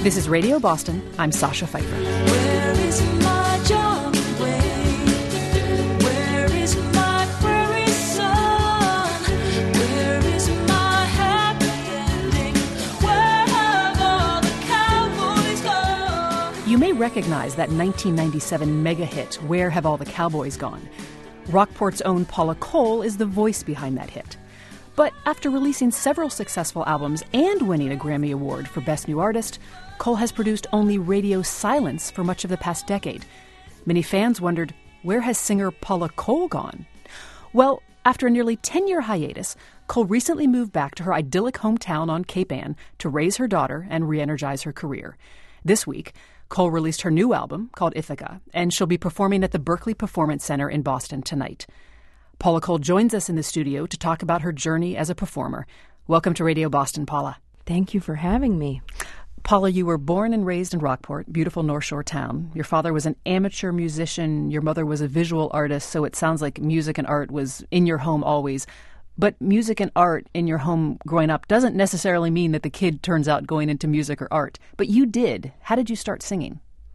This is Radio Boston. I'm Sasha Pfeiffer. Where is my John Wayne? Where is my prairie son? Where is my happy ending? Where have all the cowboys gone? You may recognize that 1997 mega hit, Where Have All the Cowboys Gone? Rockport's own Paula Cole is the voice behind that hit. But after releasing several successful albums and winning a Grammy Award for Best New Artist, Cole has produced only radio silence for much of the past decade. Many fans wondered, where has singer Paula Cole gone? Well, after a nearly 10-year hiatus, Cole recently moved back to her idyllic hometown on Cape Ann to raise her daughter and re-energize her career. This week, Cole released her new album called Ithaca, and she'll be performing at the Berkeley Performance Center in Boston tonight. Paula Cole joins us in the studio to talk about her journey as a performer. Welcome to Radio Boston, Paula. Thank you for having me. Paula, you were born and raised in Rockport, beautiful North Shore town. Your father was an amateur musician. Your mother was a visual artist, so it sounds like music and art was in your home always. But music and art in your home growing up doesn't necessarily mean that the kid turns out going into music or art. But you did. How did you start singing?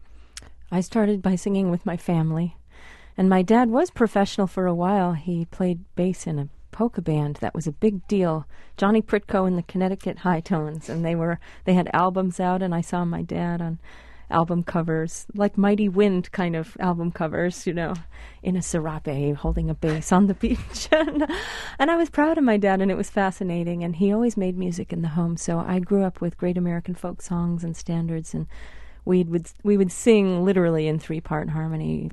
I started by singing with my family. And my dad was professional for a while. He played bass in a polka band. That was a big deal. Johnny Pritko and the Connecticut High Tones. And they had albums out, and I saw my dad on album covers, like Mighty Wind kind of album covers, in a serape holding a bass on the beach. And I was proud of my dad, and it was fascinating. And he always made music in the home. So I grew up with great American folk songs and standards, and we would sing literally in 3-part harmony,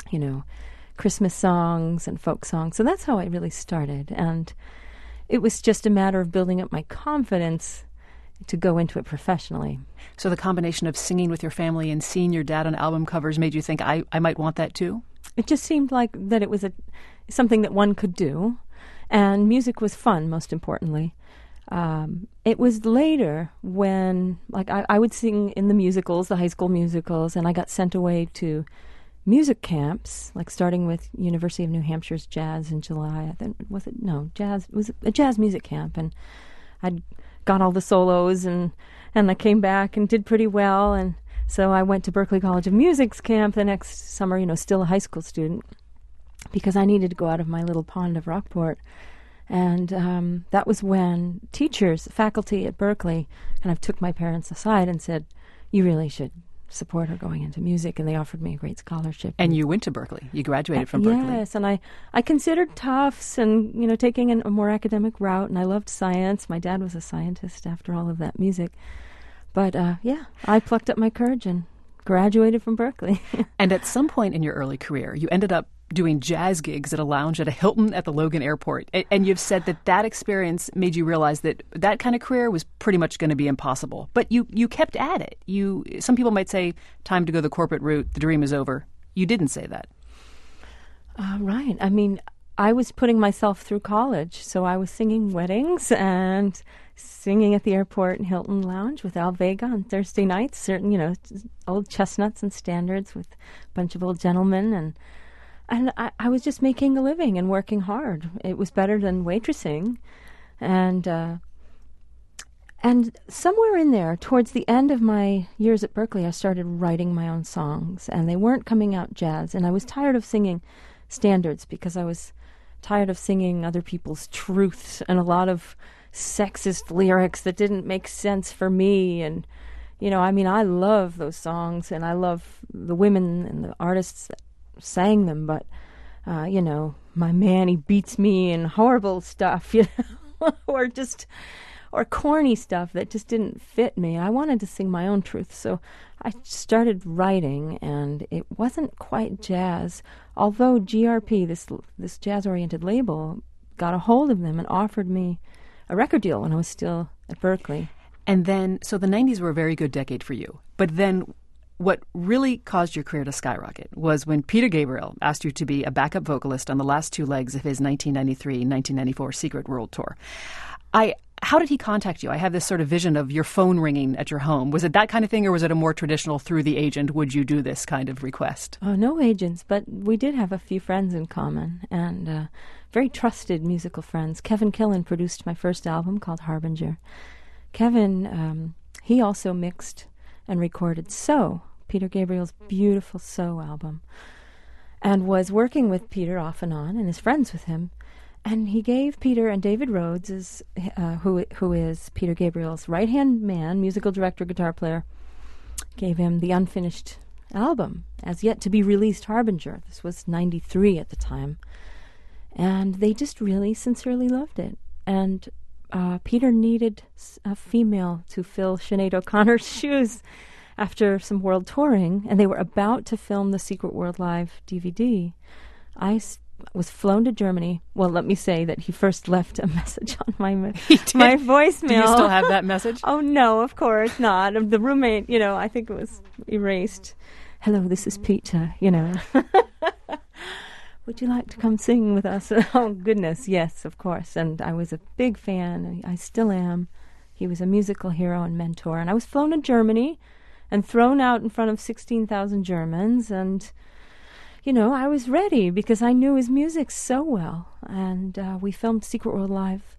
Christmas songs and folk songs. So that's how I really started. And it was just a matter of building up my confidence to go into it professionally. So the combination of singing with your family and seeing your dad on album covers made you think, I might want that too? It just seemed like that it was something that one could do. And music was fun, most importantly. It was later when, I would sing in the musicals, the high school musicals, and I got sent away to music camps, starting with University of New Hampshire's jazz in July. Jazz. It was a jazz music camp, and I'd got all the solos, and I came back and did pretty well, and so I went to Berklee College of Music's camp the next summer, still a high school student, because I needed to go out of my little pond of Rockport. And that was when teachers, faculty at Berklee, kind of took my parents aside and said, you really should support her going into music, and they offered me a great scholarship. And you went to Berklee. You graduated from Berklee. Yes, and I considered Tufts and, taking a more academic route, and I loved science. My dad was a scientist after all of that music. But, I plucked up my courage and graduated from Berklee. And at some point in your early career, you ended up doing jazz gigs at a lounge at a Hilton at the Logan Airport. And you've said that experience made you realize that kind of career was pretty much going to be impossible. But you kept at it. Some people might say, time to go the corporate route, the dream is over. You didn't say that. Right. I mean, I was putting myself through college, so I was singing weddings and singing at the airport and Hilton Lounge with Al Vega on Thursday nights, certain, old chestnuts and standards with a bunch of old gentlemen, and I was just making a living and working hard. It was better than waitressing. And somewhere in there, towards the end of my years at Berklee, I started writing my own songs, and they weren't coming out jazz. And I was tired of singing standards because I was tired of singing other people's truths and a lot of sexist lyrics that didn't make sense for me. And, I love those songs, and I love the women and the artists that sang them, but my man, he beats me, and horrible stuff, or corny stuff that just didn't fit me. I wanted to sing my own truth, so I started writing, and it wasn't quite jazz, although GRP, this jazz-oriented label, got a hold of them and offered me a record deal when I was still at Berklee. And then, so the 90s were a very good decade for you, but then what really caused your career to skyrocket was when Peter Gabriel asked you to be a backup vocalist on the last 2 legs of his 1993-1994 Secret World Tour. How did he contact you? I have this sort of vision of your phone ringing at your home. Was it that kind of thing, or was it a more traditional through the agent, would you do this kind of request? Oh, no agents, but we did have a few friends in common, and very trusted musical friends. Kevin Killen produced my first album called Harbinger. Kevin, he also mixed and recorded So, Peter Gabriel's beautiful So album, and was working with Peter off and on and is friends with him. And he gave Peter, and David Rhodes, who is Peter Gabriel's right-hand man, musical director, guitar player, gave him the unfinished album, as yet to be released Harbinger. This was 93 at the time. And they just really sincerely loved it. And Peter needed a female to fill Sinead O'Connor's shoes after some world touring, and they were about to film the Secret World Live DVD. I was flown to Germany. Well, let me say that he first left a message on my voicemail. Do you still have that message? Oh, no, of course not. The roommate, I think it was erased. Hello, this is Peter, Would you like to come sing with us? Oh, goodness, yes, of course. And I was a big fan. I still am. He was a musical hero and mentor. And I was flown to Germany and thrown out in front of 16,000 Germans. And, I was ready because I knew his music so well. And we filmed Secret World Live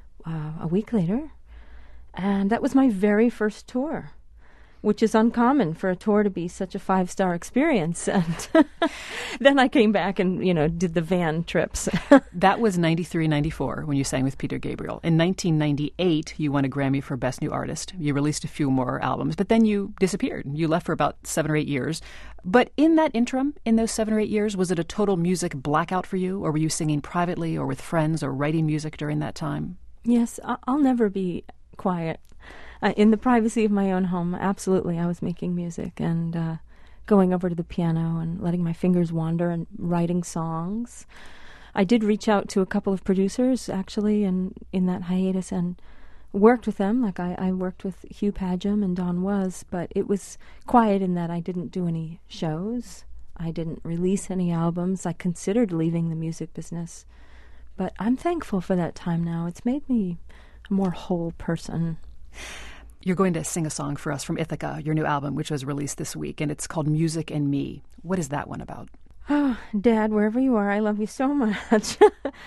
a week later. And that was my very first tour, which is uncommon for a tour to be such a 5-star experience. And then I came back and, did the van trips. That was 93, 94 when you sang with Peter Gabriel. In 1998, you won a Grammy for Best New Artist. You released a few more albums, but then you disappeared. You left for about 7 or 8 years. But in that interim, in those 7 or 8 years, was it a total music blackout for you? Or were you singing privately or with friends or writing music during that time? Yes, I'll never be quiet. In the privacy of my own home, absolutely, I was making music and going over to the piano and letting my fingers wander and writing songs. I did reach out to a couple of producers, actually, in that hiatus and worked with them. Like I worked with Hugh Padgham and Don Was, but it was quiet in that I didn't do any shows. I didn't release any albums. I considered leaving the music business. But I'm thankful for that time now. It's made me a more whole person. You're going to sing a song for us from Ithaca, your new album, which was released this week, and it's called Music and Me. What is that one about? Oh, Dad, wherever you are, I love you so much.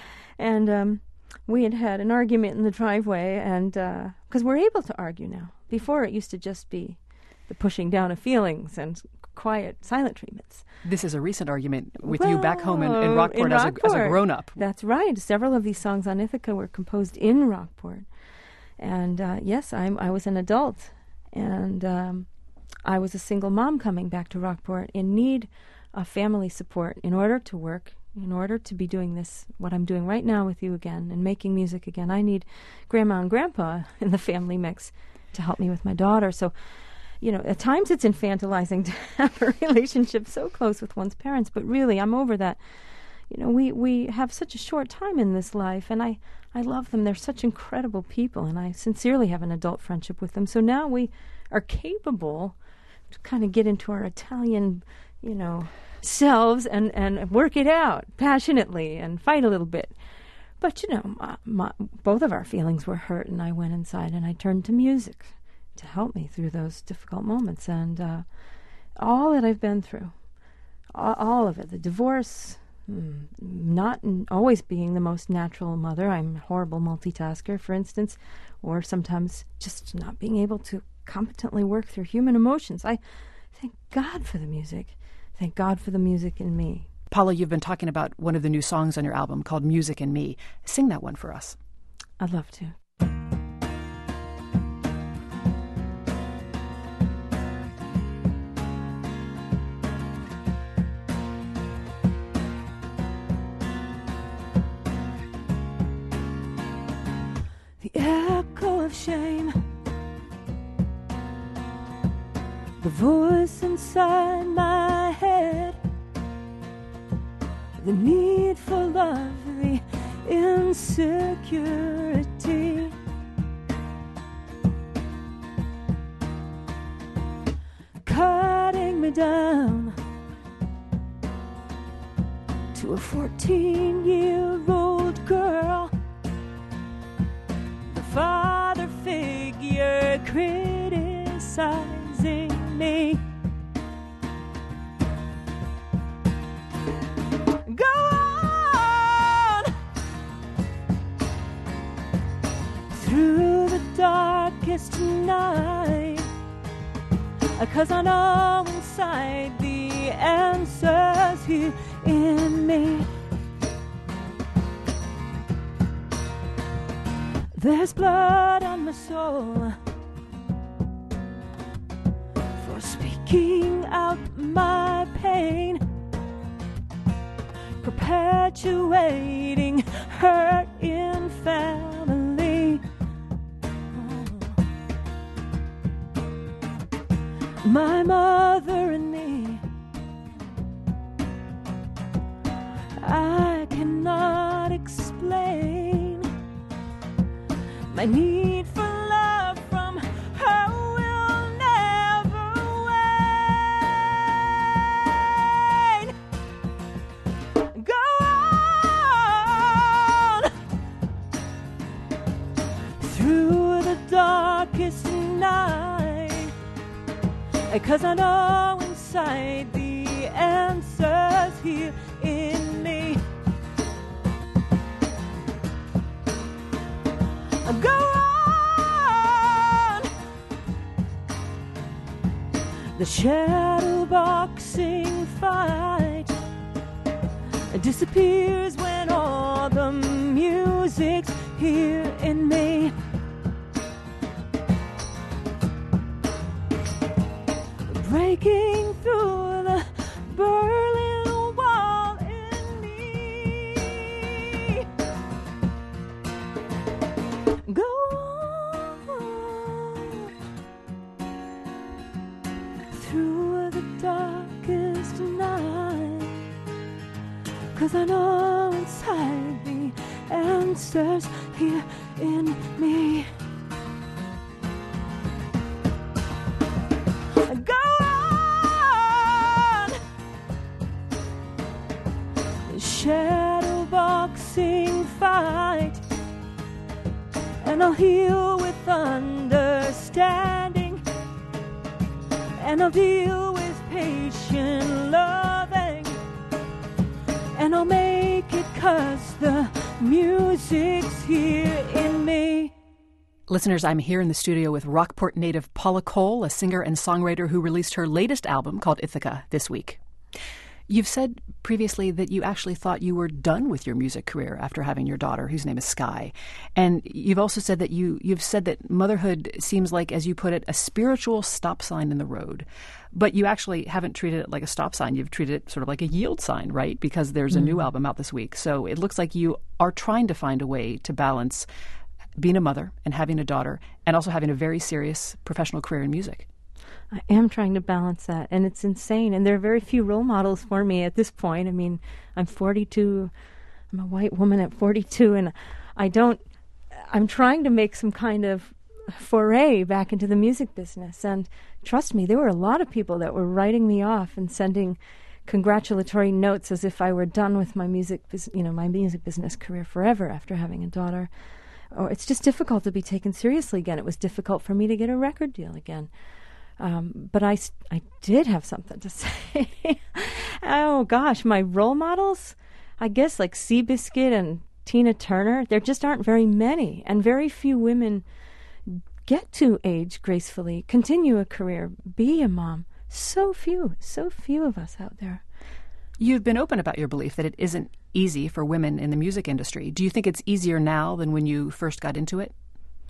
And we had an argument in the driveway, and because we're able to argue now. Before, it used to just be the pushing down of feelings and quiet, silent treatments. This is a recent argument with you back home in Rockport, as a grown-up. That's right. Several of these songs on Ithaca were composed in Rockport. And yes, I was an adult, and I was a single mom coming back to Rockport in need of family support in order to work, in order to be doing this, what I'm doing right now with you again, and making music again. I need Grandma and Grandpa in the family mix to help me with my daughter. So, at times it's infantilizing to have a relationship so close with one's parents, but really, I'm over that. We have such a short time in this life, and I love them. They're such incredible people, and I sincerely have an adult friendship with them. So now we are capable to kind of get into our Italian, selves and work it out passionately and fight a little bit. But, both of our feelings were hurt, and I went inside and I turned to music to help me through those difficult moments. And all that I've been through, all of it, the divorce, not always being the most natural mother. I'm a horrible multitasker, for instance, or sometimes just not being able to competently work through human emotions. I thank God for the music. Thank God for the music in me. Paula, you've been talking about one of the new songs on your album called Music and Me. Sing that one for us. I'd love to. The echo of shame, the voice inside my head, the need for love, the insecurity, cutting me down to a 14-year-old girl. Father figure criticizing me. Go on through the darkest night. 'cause I know inside the answers here in me. There's blood on my soul for speaking out my pain, perpetuating hurt in family. My mother and me, I cannot explain my need for love from her will never wane. Go on through the darkest night, 'cause I know inside the answers here in me. Go on. The shadow boxing fight disappears when all the music's here in me. Breaking through the Berlin Wall in me. Go on through the darkest night, 'cause I know inside the answers here in me. Go on, shadow boxing fight, and I'll heal with understanding, and I'll deal with patient loving, and I'll make it 'cause the music's here in me. Listeners, I'm here in the studio with Rockport native Paula Cole, a singer and songwriter who released her latest album called Ithaca this week. You've said previously that you actually thought you were done with your music career after having your daughter, whose name is Sky. And you've also said that you've said that motherhood seems like, as you put it, a spiritual stop sign in the road. But you actually haven't treated it like a stop sign. You've treated it sort of like a yield sign, right? Because there's a new album out this week. So it looks like you are trying to find a way to balance being a mother and having a daughter and also having a very serious professional career in music. I am trying to balance that, and it's insane. And there are very few role models for me at this point. I mean, I'm 42. I'm a white woman at 42, and I'm trying to make some kind of foray back into the music business. And trust me, there were a lot of people that were writing me off and sending congratulatory notes as if I were done with my music business career forever after having a daughter. Or it's just difficult to be taken seriously again. It was difficult for me to get a record deal again. But I did have something to say. Oh, gosh, my role models, I guess like Seabiscuit and Tina Turner, there just aren't very many. And very few women get to age gracefully, continue a career, be a mom. So few of us out there. You've been open about your belief that it isn't easy for women in the music industry. Do you think it's easier now than when you first got into it?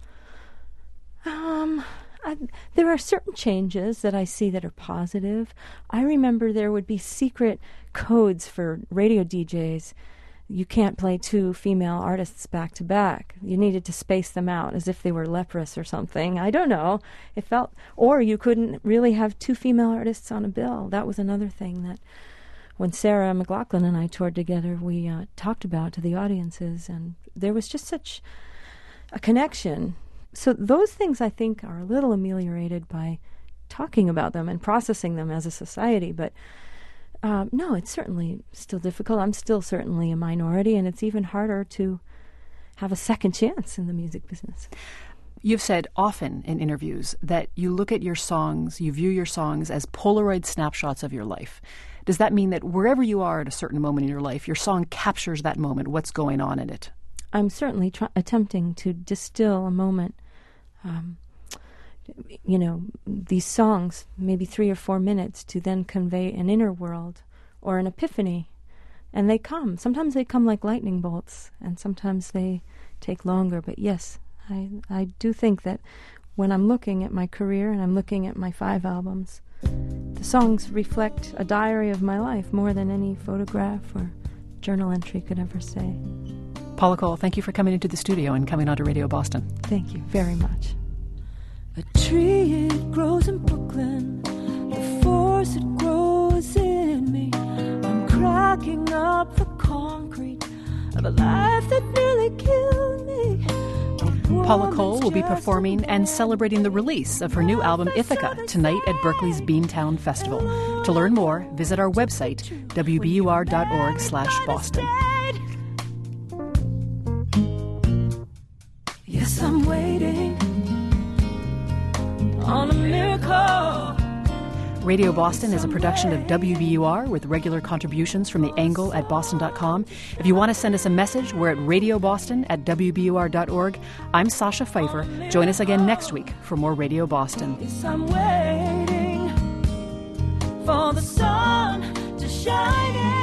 There are certain changes that I see that are positive. I remember there would be secret codes for radio DJs. You can't play two female artists back to back. You needed to space them out as if they were leprous or something. I don't know. It felt, or you couldn't really have two female artists on a bill. That was another thing that when Sarah McLachlan and I toured together, we talked about to the audiences, and there was just such a connection. So those things, I think, are a little ameliorated by talking about them and processing them as a society. But no, it's certainly still difficult. I'm still certainly a minority, and it's even harder to have a second chance in the music business. You've said often in interviews that you look at your songs, you view your songs as Polaroid snapshots of your life. Does that mean that wherever you are at a certain moment in your life, your song captures that moment, what's going on in it? I'm certainly attempting to distill a moment. these songs, maybe 3 or 4 minutes, to then convey an inner world or an epiphany. And they come. Sometimes they come like lightning bolts, and sometimes they take longer. But yes, I do think that when I'm looking at my career and I'm looking at my 5 albums, the songs reflect a diary of my life more than any photograph or journal entry could ever say. Paula Cole, thank you for coming into the studio and coming on to Radio Boston. Thank you very much. A tree, it grows in Brooklyn. The force, it grows in me. I'm cracking up the concrete of a life that nearly killed me. Paula Cole will be performing and celebrating the release of her new album, Ithaca, tonight at Berkeley's Beantown Festival. To learn more, visit our website, wbur.org/Boston. Yes, I'm waiting on a miracle. Radio Boston is a production of WBUR with regular contributions from The Angle at boston.com. If you want to send us a message, we're at radioboston@wbur.org. I'm Sasha Pfeiffer. Join us again next week for more Radio Boston. Yes, I'm waiting for the sun to shine in.